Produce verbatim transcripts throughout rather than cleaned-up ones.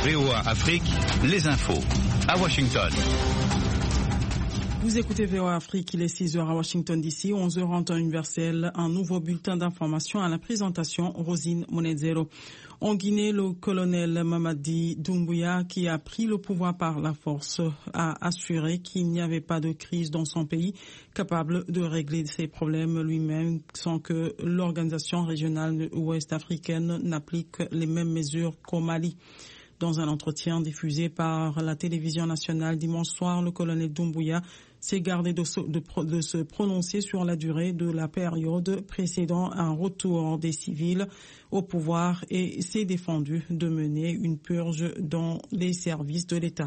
V O A Afrique, les infos. À Washington. Vous écoutez V O A Afrique, il est six heures à Washington D C, onze heures en temps universel. Un nouveau bulletin d'information à la présentation, Rosine Monedzero. En Guinée, le colonel Mamadi Doumbouya, qui a pris le pouvoir par la force, a assuré qu'il n'y avait pas de crise dans son pays, capable de régler ses problèmes lui-même sans que l'organisation régionale ouest-africaine n'applique les mêmes mesures qu'au Mali. Dans un entretien diffusé par la télévision nationale dimanche soir, le colonel Doumbouya s'est gardé de se, de, de se prononcer sur la durée de la période précédant un retour des civils au pouvoir et s'est défendu de mener une purge dans les services de l'État.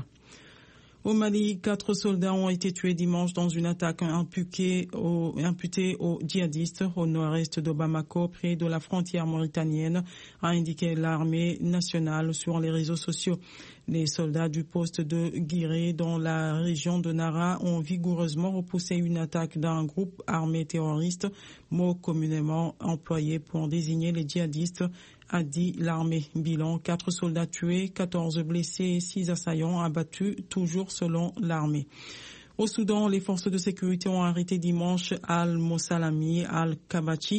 Au Mali, quatre soldats ont été tués dimanche dans une attaque imputée aux, imputée aux djihadistes au nord-est de Bamako, près de la frontière mauritanienne, a indiqué l'armée nationale sur les réseaux sociaux. Les soldats du poste de Guiré dans la région de Nara ont vigoureusement repoussé une attaque d'un groupe armé terroriste, mot communément employé pour désigner les djihadistes, a dit l'armée. Bilan, quatre soldats tués, quatorze blessés et six assaillants abattus, toujours selon l'armée. Au Soudan, les forces de sécurité ont arrêté dimanche Al-Mossalami Al-Kabachi,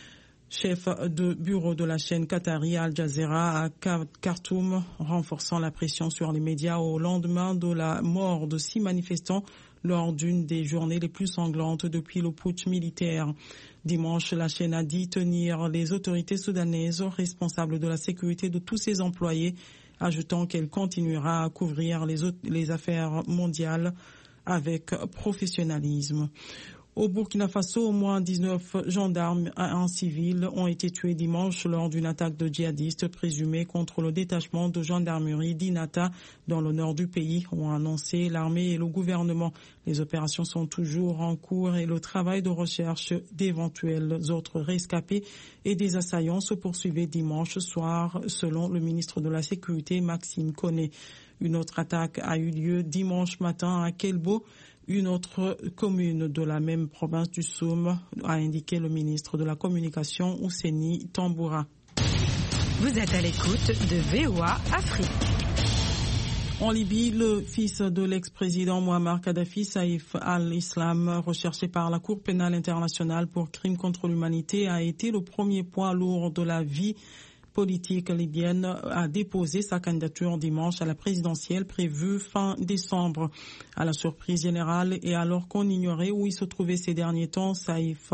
chef de bureau de la chaîne qatari Al Jazeera à Khartoum, renforçant la pression sur les médias au lendemain de la mort de six manifestants lors d'une des journées les plus sanglantes depuis le putsch militaire. Dimanche, la chaîne a dit tenir les autorités soudanaises responsables de la sécurité de tous ses employés, ajoutant qu'elle continuera à couvrir les, autres, les affaires mondiales avec professionnalisme. Au Burkina Faso, au moins dix-neuf gendarmes et un civil ont été tués dimanche lors d'une attaque de djihadistes présumée contre le détachement de gendarmerie d'Inata dans le nord du pays, ont annoncé l'armée et le gouvernement. Les opérations sont toujours en cours et le travail de recherche d'éventuels autres rescapés et des assaillants se poursuivait dimanche soir, selon le ministre de la Sécurité, Maxime Koné. Une autre attaque a eu lieu dimanche matin à Kelbo, une autre commune de la même province du Soum, a indiqué le ministre de la Communication, Ouseni Tamboura. Vous êtes à l'écoute de V O A Afrique. En Libye, le fils de l'ex-président Mouammar Kadhafi, Saïf al-Islam, recherché par la Cour pénale internationale pour crimes contre l'humanité, a été le premier poids lourd de la vie politique libyenne, a déposé sa candidature dimanche à la présidentielle prévue fin décembre. À la surprise générale et alors qu'on ignorait où il se trouvait ces derniers temps, Saïf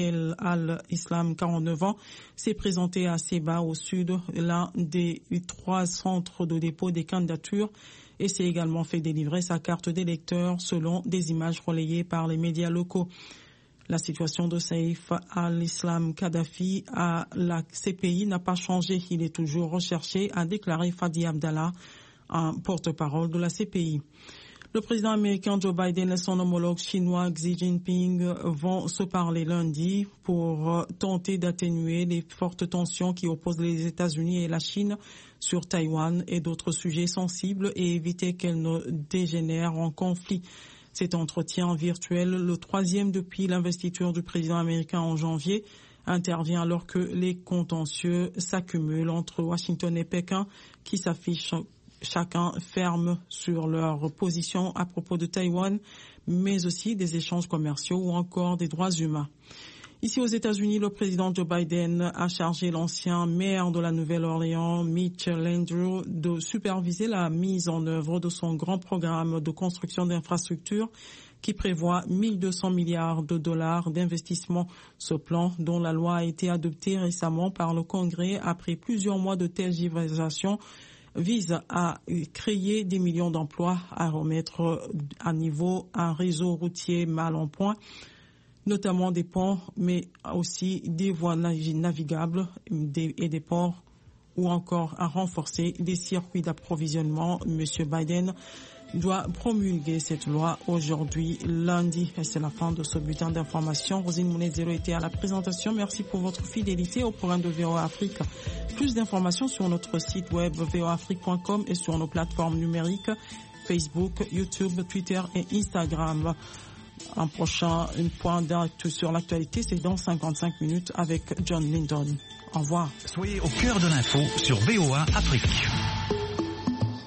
al-Islam, quarante-neuf ans, s'est présenté à Seba au sud, l'un des trois centres de dépôt des candidatures, et s'est également fait délivrer sa carte d'électeur selon des images relayées par les médias locaux. La situation de Saïf al-Islam Kadhafi à la C P I n'a pas changé. Il est toujours recherché, a déclaré Fadi Abdallah, un porte-parole de la C P I. Le président américain Joe Biden et son homologue chinois Xi Jinping vont se parler lundi pour tenter d'atténuer les fortes tensions qui opposent les États-Unis et la Chine sur Taïwan et d'autres sujets sensibles et éviter qu'elles ne dégénèrent en conflit. Cet entretien virtuel, le troisième depuis l'investiture du président américain en janvier, intervient alors que les contentieux s'accumulent entre Washington et Pékin, qui s'affichent chacun ferme sur leur position à propos de Taïwan, mais aussi des échanges commerciaux ou encore des droits humains. Ici aux États-Unis, le président Joe Biden a chargé l'ancien maire de la Nouvelle-Orléans, Mitch Landrieu, de superviser la mise en œuvre de son grand programme de construction d'infrastructures qui prévoit mille deux cents milliards de dollars d'investissement. Ce plan, dont la loi a été adoptée récemment par le Congrès après plusieurs mois de tergiversation, vise à créer des millions d'emplois, à remettre à niveau un réseau routier mal en point, notamment des ponts, mais aussi des voies navigables et des ports, ou encore à renforcer des circuits d'approvisionnement. Monsieur Biden doit promulguer cette loi aujourd'hui, lundi. Et c'est la fin de ce bulletin d'information. Rosine Monedzero était à la présentation. Merci pour votre fidélité au programme de V O A Afrique. Plus d'informations sur notre site web v o afrique point com et sur nos plateformes numériques Facebook, YouTube, Twitter et Instagram. Un prochain point d'actu sur l'actualité, c'est dans cinquante-cinq minutes avec John Lindon. Au revoir. Soyez au cœur de l'info sur V O A Afrique.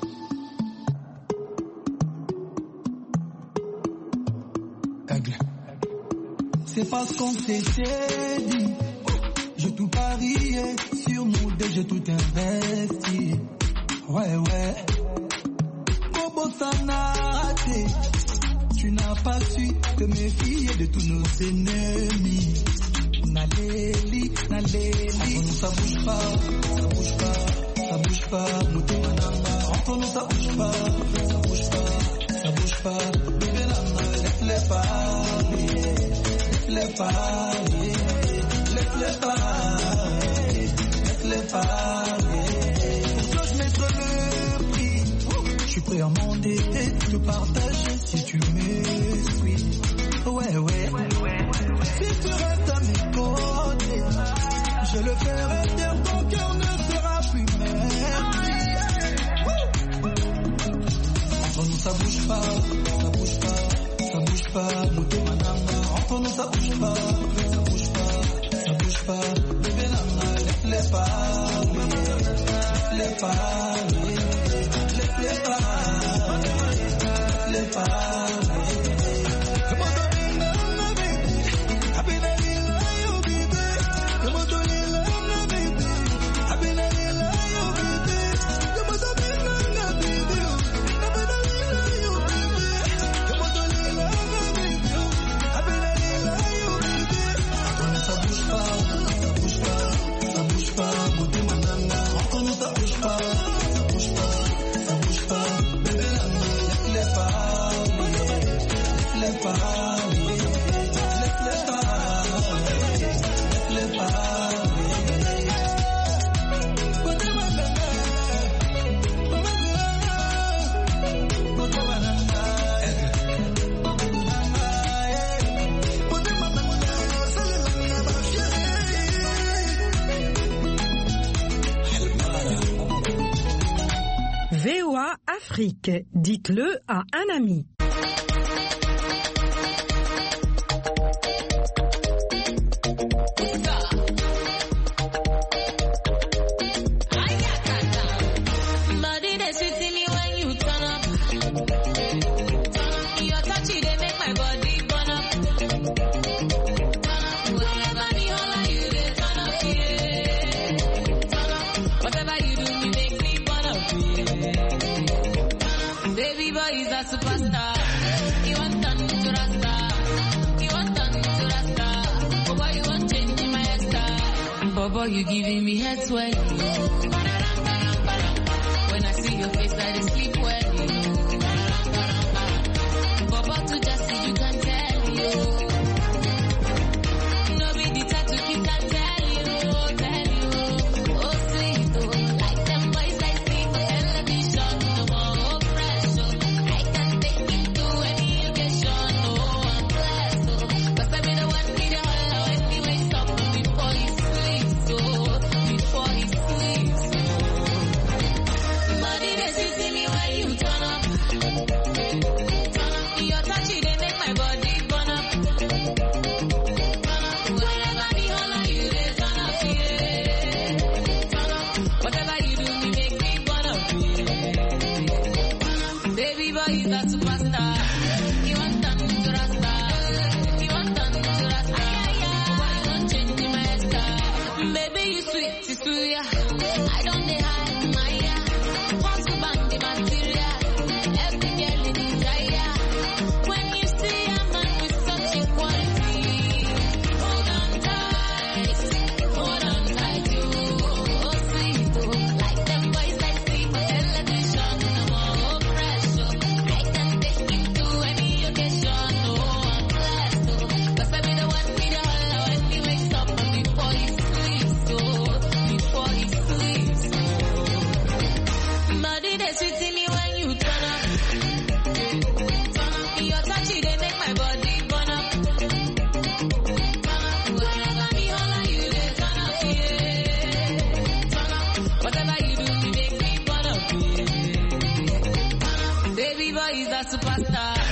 c'est pas ce qu'on s'était dit. J'ai tout parié sur nous deux, j'ai tout investi. Ouais, ouais. Bobo Sanate, tu n'as pas su te méfier de tous nos ennemis. Naléli, Naléli, entre nous ça bouge pas, ça bouge pas, ça bouge pas. Entre nous ça bouge pas, ça bouge pas, ça bouge pas. Bébé Nana, laisse-les parler, laisse-les parler, laisse-les parler, laisse-les parler. Pour que je mette le prix, je suis prêt à m'endetter, te partager si tu m'essuies. Ouais, ouais, si tu restes à mes côtés, je le ferai taire, ton cœur ne sera plus merci. Entre nous ça bouge pas, ça bouge pas, ça bouge pas. Mouté madame, entre nous ça bouge pas, ça bouge pas, ça bouge pas. Bébé nana, laisse-les parler, laisse-les parler, laisse-les parler, laisse-les parler. V O A Afrique, dites-le à un ami. Superstar, you want turn to Rasta, you want turn to Rasta. Bobo, you want change my hairstyle. Bobo, you giving me head swell. When I see your face, I just sleep well. Bobo, to just see you can tell you. No be the type to keep can tell you, tell you. Oh sweet, oh, like them boys I see for television, no more pressure. Superstar.